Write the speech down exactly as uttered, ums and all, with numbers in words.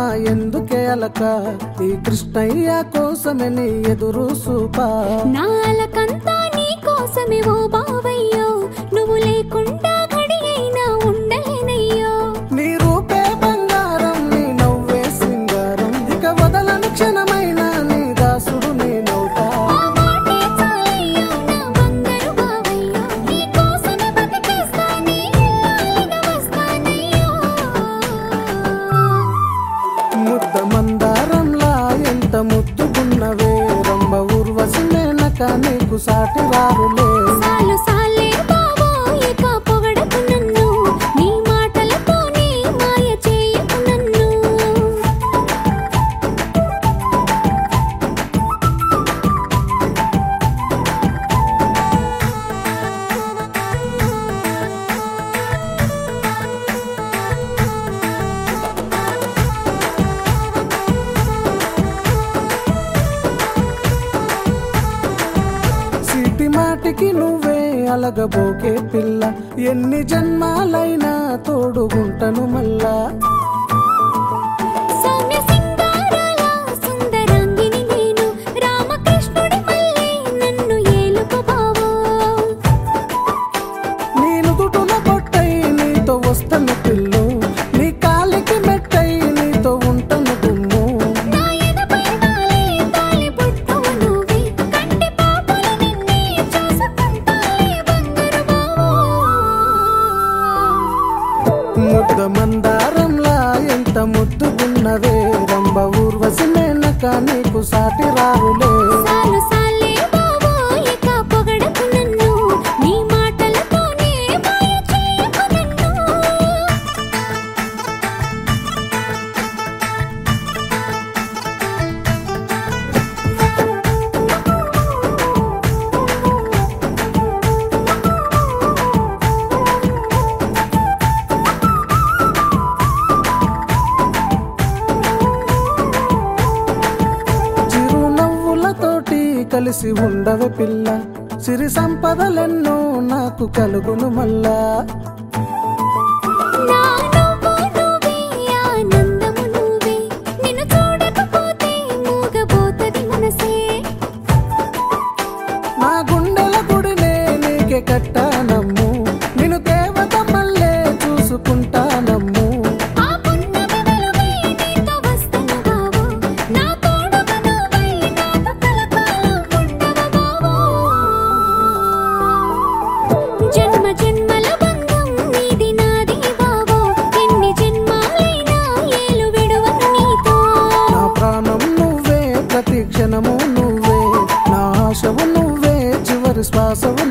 ఎందుకే అలక, ఈ కృష్ణయ్య కోసమే నీ ఎదురు సూపా. నా అలకంతా నీ కోసమే ఓ బావయ్యో, నువ్వు లేకుండా గడి అయినా ఉండలేనయ్యో. నీ రూపే బంగారం, నీ నవ్వే సింగారం, ఇక వదలను క్షణమైన నీ దాసుడు నేనవుతా. ఆ మాటే చాలయ్యో నా బంగారు బావయ్యో, నీ కోసమే బతికేస్తా, నీ ఇల్లాలిగా వస్తానయ్యో. ముద్ద మందారంలా ఎంత ముద్దుగున్నవే, రంభ ఊర్వశి మేనక నీకు సాటి రారులే. సాలు సాలే బావో ఇక పొగడకు నన్ను, నీ మాటలతోనే మాయ చేయకు నన్ను. సీటి మాటికి నువ్వే అలగబోకే పిల్ల, ఎన్ని జన్మాలైనా తోడుగుంటను మల్లా. సౌమ్య సింగారాల సుందరాంగిని నేను, రామకృష్ణుడి మల్లె నన్ను ఏలుకో బావో. నేను దుటుల పొట్టై నీతో వస్తను పిల్లు, నీ కాలికి మెట్టై నీతో ఉంటను దుమ్ము. నా ఎదపై వాలే తాళి బొట్టువు నువ్వే, కంటి పాపలు నిన్నే చూసుకుంటాలే బంగారు బావో. ముద్ద మందారంలా ఎంత ముద్దుగున్నవే, రంభ ఊర్వశి మేనక నీకు సాటి రారులే. సాలు సాలే బావో ఇక పొగడకు నన్ను, నీ మాటలతోనే మాయ చేయకు నన్ను. చిరునవ్వులతోటి కలిసి ఉండవే పిల్ల, సిరి సంపదలెన్నో నాకు కలుగును మల్లా. నా నువ్వు నువ్వే ఆనందము నువ్వే, నిన్ను చూడకపోతే మూగబోతది మనసే. నా గుండెల గుడినే నీకే కట్టానమ్ము, నిన్ను దేవత మల్లే చూసుకుంటానమ్ము. ఆ పున్నమి వెలుగై నీతో వస్తను బావో, నా తోడుగా నువ్వై నాతో కలకాలం ఉండవు బావో. జన్మ జన్మల బంధం నీది నాది బావో, ఎన్ని జన్మాలైనా ఏలు విడువను నీతో. నా ప్రాణం నువ్వే, ప్రతి క్షణము నువ్వే, నా ఆశవు నువ్వే, చివరి శ్వాసవు